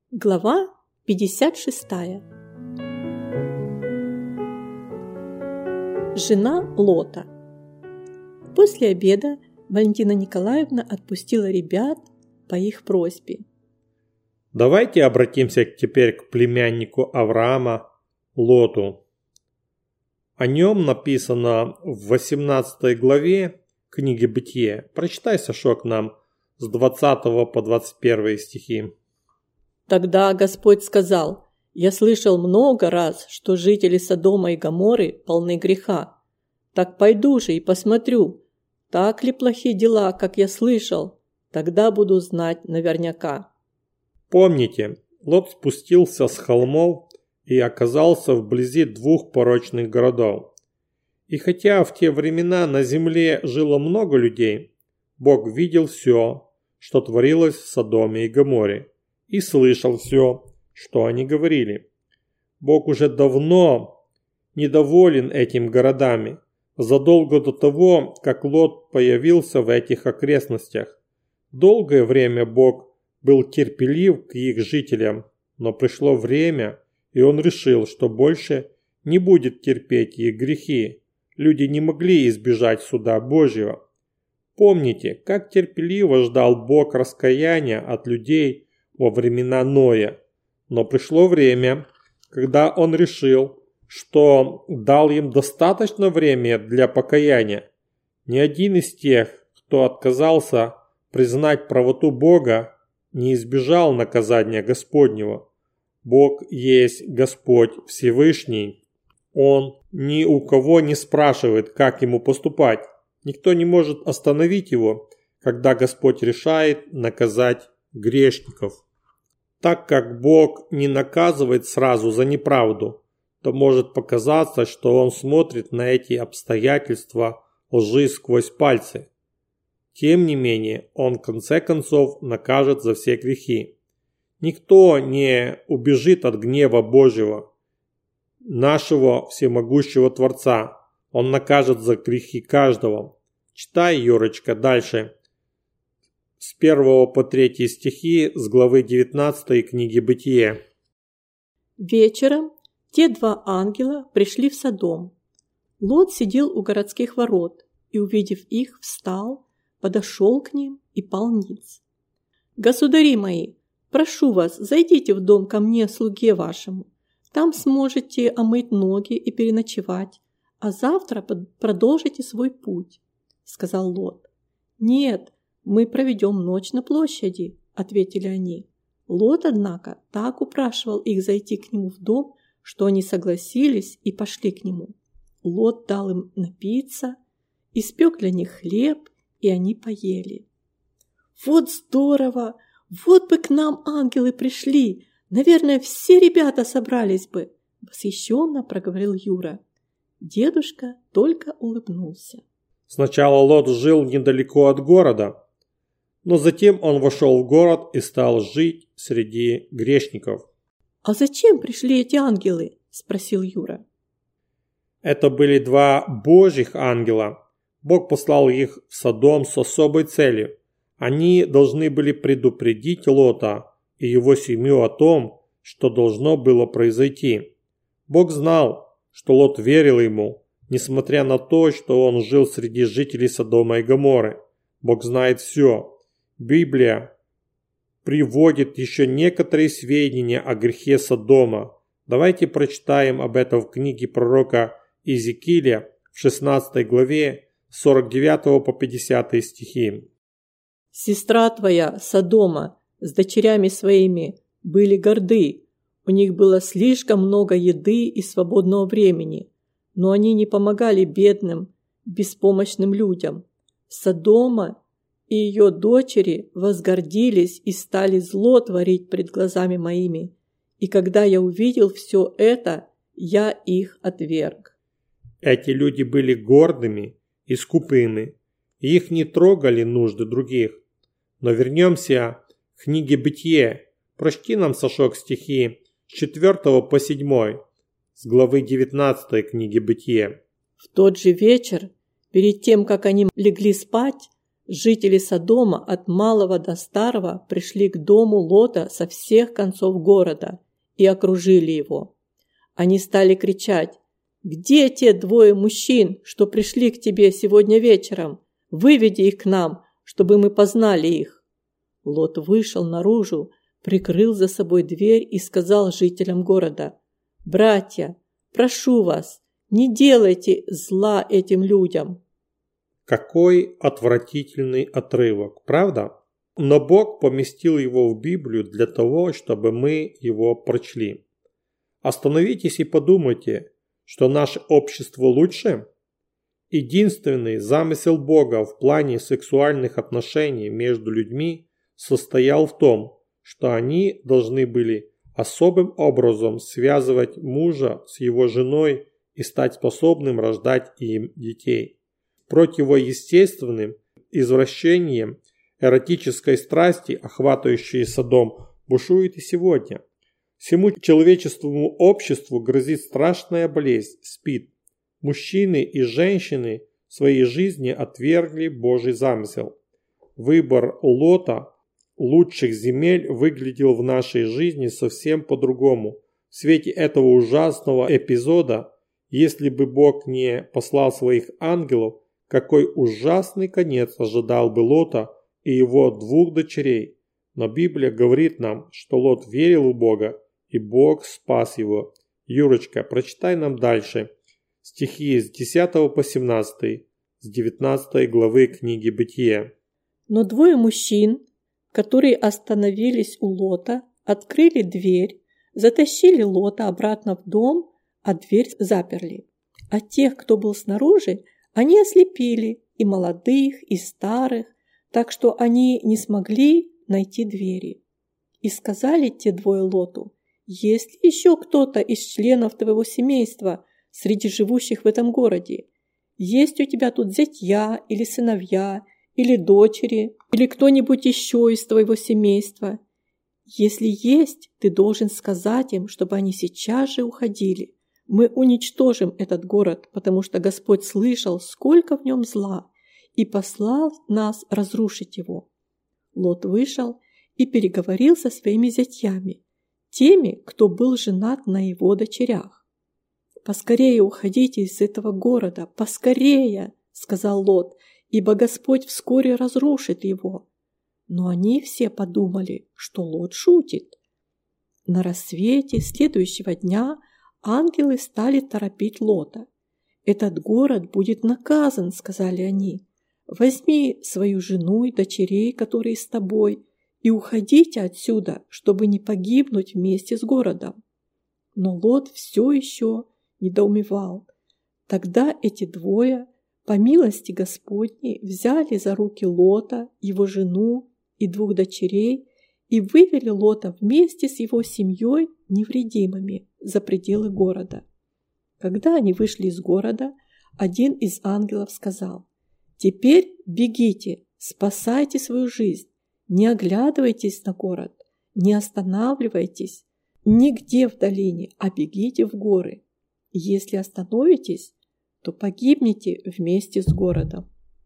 Глава 56. Жена Лота. После обеда Валентина Николаевна отпустила ребят по их просьбе. Давайте обратимся теперь к племяннику Авраама, Лоту. О нем написано в 18 главе книги Бытие. Прочитай, Сашок, нам с 20 по 21 стихи. Тогда Господь сказал: «Я слышал много раз, что жители Содома и Гоморры полны греха. Так пойду же и посмотрю, так ли плохие дела, как я слышал, тогда буду знать наверняка». Помните, Лот спустился с холмов и оказался вблизи двух порочных городов. И хотя в те времена на земле жило много людей, Бог видел все, что творилось в Содоме и Гоморре, и слышал все, что они говорили. Бог уже давно недоволен этими городами, задолго до того, как Лот появился в этих окрестностях. Долгое время Бог был терпелив к их жителям, но пришло время, и он решил, что больше не будет терпеть их грехи. Люди не могли избежать суда Божьего. Помните, как терпеливо ждал Бог раскаяния от людей во времена Ноя. Но пришло время, когда он решил, что дал им достаточно времени для покаяния. Ни один из тех, кто отказался признать правоту Бога, не избежал наказания Господнего. Бог есть Господь Всевышний. Он ни у кого не спрашивает, как ему поступать. Никто не может остановить его, когда Господь решает наказать грешников. Так как Бог не наказывает сразу за неправду, то может показаться, что Он смотрит на эти обстоятельства лжи сквозь пальцы. Тем не менее, Он в конце концов накажет за все грехи. Никто не убежит от гнева Божьего, нашего всемогущего Творца. Он накажет за грехи каждого. Читай, Юрочка, дальше. С 1 по 3 стихи с главы 19 книги Бытие. Вечером те два ангела пришли в Содом. Лот сидел у городских ворот и, увидев их, встал, подошел к ним и пал ниц. «Государи мои, прошу вас, зайдите в дом ко мне, слуге вашему. Там сможете омыть ноги и переночевать, а завтра продолжите свой путь», — сказал Лот. «Нет, мы проведем ночь на площади», — ответили они. Лот, однако, так упрашивал их зайти к нему в дом, что они согласились и пошли к нему. Лот дал им напиться, испек для них хлеб, и они поели. «Вот здорово! Вот бы к нам ангелы пришли! Наверное, все ребята собрались бы!» — восхищенно проговорил Юра. Дедушка только улыбнулся. Сначала Лот жил недалеко от города, но затем он вошел в город и стал жить среди грешников. «А зачем пришли эти ангелы?» – спросил Юра. Это были два Божьих ангела. Бог послал их в Содом с особой целью. Они должны были предупредить Лота и его семью о том, что должно было произойти. Бог знал, что Лот верил ему, несмотря на то, что он жил среди жителей Содома и Гоморры. Бог знает все. Библия приводит еще некоторые сведения о грехе Содома. Давайте прочитаем об этом в книге пророка Иезекииля в 16 главе с 49 по 50 стихи. «Сестра твоя, Содома, с дочерями своими были горды. У них было слишком много еды и свободного времени, но они не помогали бедным, беспомощным людям. Содома и ее дочери возгордились и стали зло творить пред глазами моими. И когда я увидел все это, я их отверг». Эти люди были гордыми и скупыми, и их не трогали нужды других. Но вернемся к книге Бытие. Прочти нам, Сашок, стихи с 4 по 7 с главы 19 книги Бытие. В тот же вечер, перед тем, как они легли спать, Жители Содома от малого до старого пришли к дому Лота со всех концов города и окружили его. Они стали кричать: «Где те двое мужчин, что пришли к тебе сегодня вечером? Выведи их к нам, чтобы мы познали их». Лот вышел наружу, прикрыл за собой дверь и сказал жителям города: «Братья, прошу вас, не делайте зла этим людям». Какой отвратительный отрывок, правда? Но Бог поместил его в Библию для того, чтобы мы его прочли. Остановитесь и подумайте, что наше общество лучше? Единственный замысел Бога в плане сексуальных отношений между людьми состоял в том, что они должны были особым образом связывать мужа с его женой и стать способным рождать им детей. Противоестественным извращением эротической страсти, охватывающей Содом, бушует и сегодня. Всему человеческому обществу грозит страшная болезнь – СПИД. Мужчины и женщины в своей жизни отвергли Божий замысел. Выбор Лота лучших земель выглядел в нашей жизни совсем по-другому. В свете этого ужасного эпизода, если бы Бог не послал своих ангелов, какой ужасный конец ожидал бы Лота и его двух дочерей. Но Библия говорит нам, что Лот верил в Бога, и Бог спас его. Юрочка, прочитай нам дальше стихи с 10 по 17, с 19 главы книги Бытия. Но двое мужчин, которые остановились у Лота, открыли дверь, затащили Лота обратно в дом, а дверь заперли. А тех, кто был снаружи, они ослепили, и молодых, и старых, так что они не смогли найти двери. И сказали те двое Лоту: «Есть ли еще кто-то из членов твоего семейства среди живущих в этом городе? Есть у тебя тут зятья или сыновья, или дочери, или кто-нибудь еще из твоего семейства? Если есть, ты должен сказать им, чтобы они сейчас же уходили. Мы уничтожим этот город, потому что Господь слышал, сколько в нем зла, и послал нас разрушить его». Лот вышел и переговорил со своими зятьями, теми, кто был женат на его дочерях. «Поскорее уходите из этого города, поскорее!» – сказал Лот, «ибо Господь вскоре разрушит его». Но они все подумали, что Лот шутит. На рассвете следующего дня ангелы стали торопить Лота. «Этот город будет наказан», – сказали они. «Возьми свою жену и дочерей, которые с тобой, и уходите отсюда, чтобы не погибнуть вместе с городом». Но Лот все еще недоумевал. Тогда эти двое, по милости Господней, взяли за руки Лота, его жену и двух дочерей и вывели Лота вместе с его семьей невредимыми за пределы города. Когда они вышли из города, один из ангелов сказал: «Теперь бегите, спасайте свою жизнь, не оглядывайтесь на город, не останавливайтесь нигде в долине, а бегите в горы. Если остановитесь, то погибнете вместе с городом».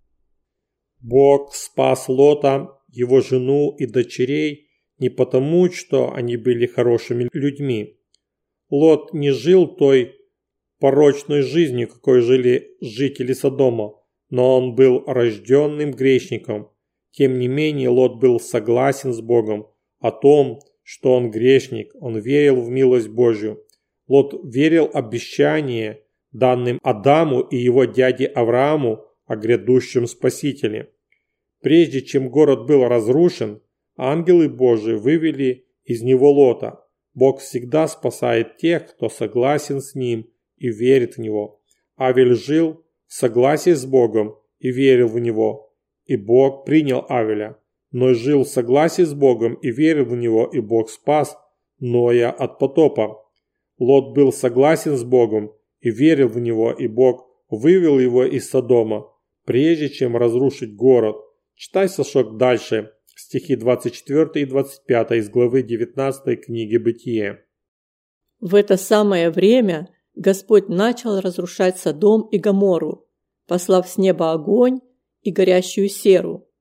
Бог спас Лота, его жену и дочерей не потому, что они были хорошими людьми. Лот не жил той порочной жизнью, какой жили жители Содома, но он был рожденным грешником. Тем не менее, Лот был согласен с Богом о том, что он грешник, он верил в милость Божью. Лот верил обещанию, данным Адаму и его дяде Аврааму, о грядущем Спасителе. Прежде чем город был разрушен, ангелы Божии вывели из него Лота. Бог всегда спасает тех, кто согласен с Ним и верит в Него. Авель жил в согласии с Богом и верил в Него, и Бог принял Авеля. Ной жил в согласии с Богом и верил в Него, и Бог спас Ноя от потопа. Лот был согласен с Богом и верил в Него, и Бог вывел его из Содома, прежде чем разрушить город. Читай, Сашок, дальше, стихи 24 и 25 из главы 19 книги Бытия. В это самое время Господь начал разрушать Содом и Гоморру, послав с неба огонь и горящую серу.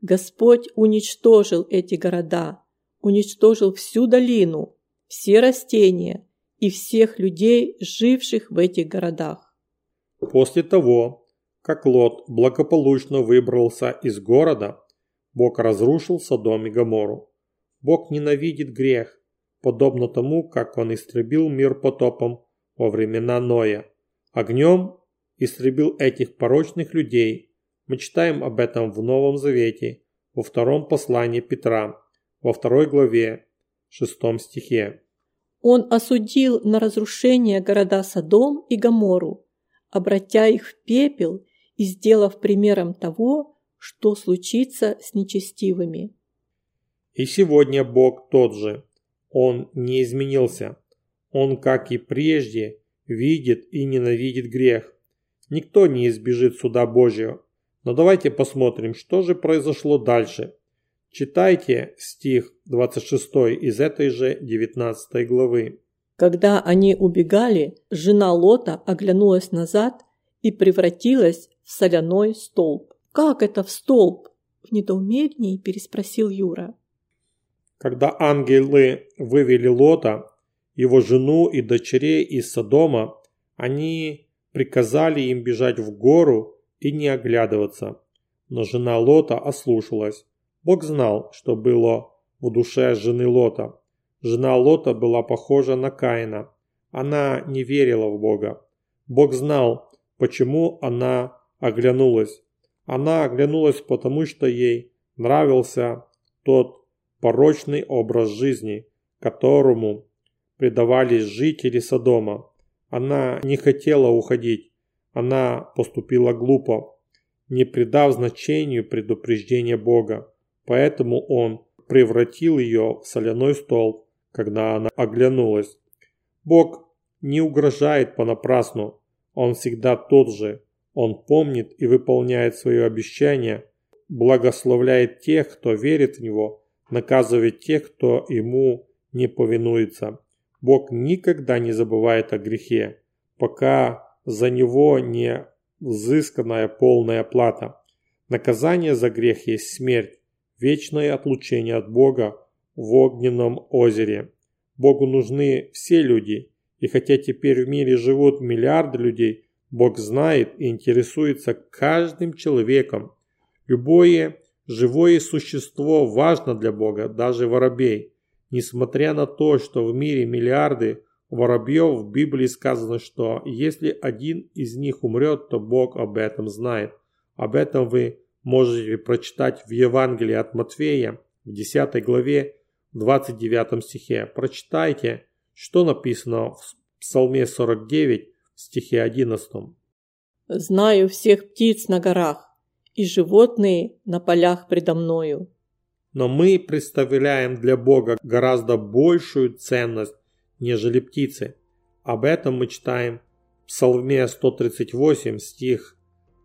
Господь уничтожил эти города, уничтожил всю долину, все растения и всех людей, живших в этих городах. После того, как Лот благополучно выбрался из города, Бог разрушил Содом и Гоморру. Бог ненавидит грех, подобно тому, как Он истребил мир потопом во времена Ноя. Огнем истребил этих порочных людей. Мы читаем об этом в Новом Завете, во втором послании Петра, во 2 главе, 6 стихе. Он осудил на разрушение города Содом и Гоморру, обратя их в пепел и сделав примером того, что случится с нечестивыми. И сегодня Бог тот же. Он не изменился. Он, как и прежде, видит и ненавидит грех. Никто не избежит суда Божьего. Но давайте посмотрим, что же произошло дальше. Читайте стих 26 из этой же 19 главы. Когда они убегали, жена Лота оглянулась назад и превратилась в соляной столб. «Как это в столб?» – в недоумении переспросил Юра. Когда ангелы вывели Лота, его жену и дочерей из Содома, они приказали им бежать в гору и не оглядываться. Но жена Лота ослушалась. Бог знал, что было в душе жены Лота. Жена Лота была похожа на Каина. Она не верила в Бога. Бог знал, почему она оглянулась. Она оглянулась, потому что ей нравился тот порочный образ жизни, которому предавались жители Содома. Она не хотела уходить. Она поступила глупо, не придав значению предупреждения Бога. Поэтому Он превратил ее в соляной столб, когда она оглянулась. Бог не угрожает понапрасну. Он всегда тот же. Он помнит и выполняет свое обещание, благословляет тех, кто верит в Него, наказывает тех, кто Ему не повинуется. Бог никогда не забывает о грехе, пока за него не взысканная полная плата. Наказание за грех есть смерть, вечное отлучение от Бога в огненном озере. Богу нужны все люди, и хотя теперь в мире живут миллиарды людей, Бог знает и интересуется каждым человеком. Любое живое существо важно для Бога, даже воробей. Несмотря на то, что в мире миллиарды воробьев, в Библии сказано, что если один из них умрет, то Бог об этом знает. Об этом вы можете прочитать в Евангелии от Матфея в 10 главе 29 стихе. Прочитайте, что написано в Псалме 49 в стихе 11. «Знаю всех птиц на горах, и животные на полях предо мною». Но мы представляем для Бога гораздо большую ценность, нежели птицы. Об этом мы читаем в Псалме 138, стих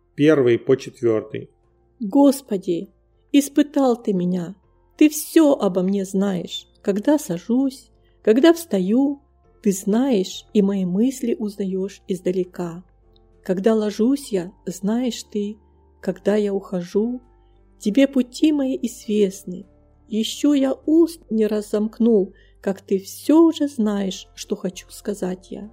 1 по 4. «Господи, испытал Ты меня, Ты все обо мне знаешь. Когда сажусь, когда встаю, Ты знаешь и мои мысли узнаешь издалека. Когда ложусь я, знаешь Ты, когда я ухожу, Тебе пути мои известны. Еще я уст не разомкнул, как Ты все уже знаешь, что хочу сказать я».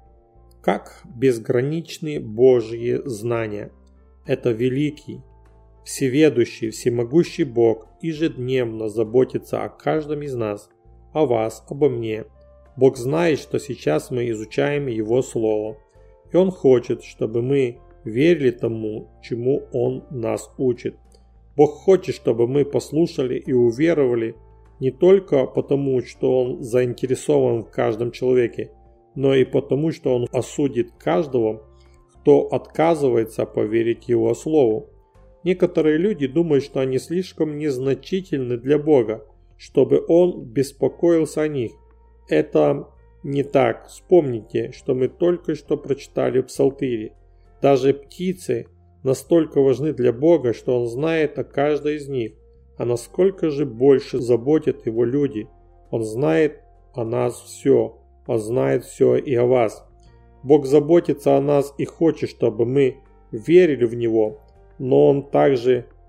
Как безграничны Божьи знания. Это великий, всеведущий, всемогущий Бог ежедневно заботится о каждом из нас, о вас, обо мне. Бог знает, что сейчас мы изучаем Его Слово, и Он хочет, чтобы мы верили тому, чему Он нас учит. Бог хочет, чтобы мы послушали и уверовали не только потому, что Он заинтересован в каждом человеке, но и потому, что Он осудит каждого, кто отказывается поверить Его Слову. Некоторые люди думают, что они слишком незначительны для Бога, чтобы Он беспокоился о них. Это не так. Вспомните, что мы только что прочитали в Псалтире. Даже птицы настолько важны для Бога, что Он знает о каждой из них. А насколько же больше заботят Его люди. Он знает о нас все. Он знает все и о вас. Бог заботится о нас и хочет, чтобы мы верили в Него. Но Он также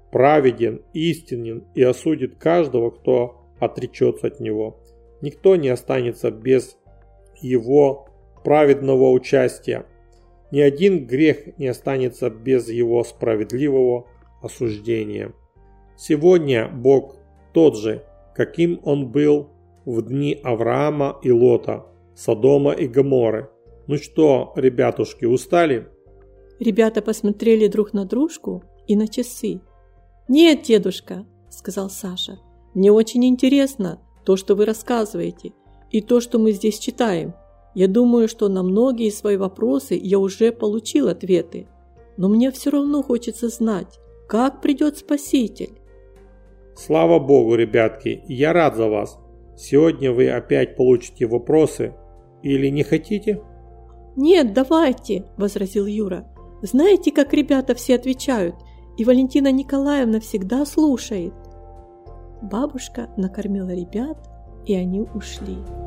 праведен, истинен и осудит каждого, кто отречется от него. Никто не останется без его праведного участия. Ни один грех не останется без его справедливого осуждения. Сегодня Бог тот же, каким Он был в дни Авраама и Лота, Содома и Гоморры. Ну что, ребятушки, устали? Ребята посмотрели друг на дружку и на часы. «Нет, дедушка», – сказал Саша, – «мне очень интересно то, что вы рассказываете, и то, что мы здесь читаем. Я думаю, что на многие свои вопросы я уже получил ответы, но мне все равно хочется знать, как придет Спаситель». Слава Богу, ребятки, я рад за вас. Сегодня вы опять получите вопросы или не хотите? «Нет, давайте», – возразил Юра. «Знаете, как ребята все отвечают, и Валентина Николаевна всегда слушает». Бабушка накормила ребят, и они ушли.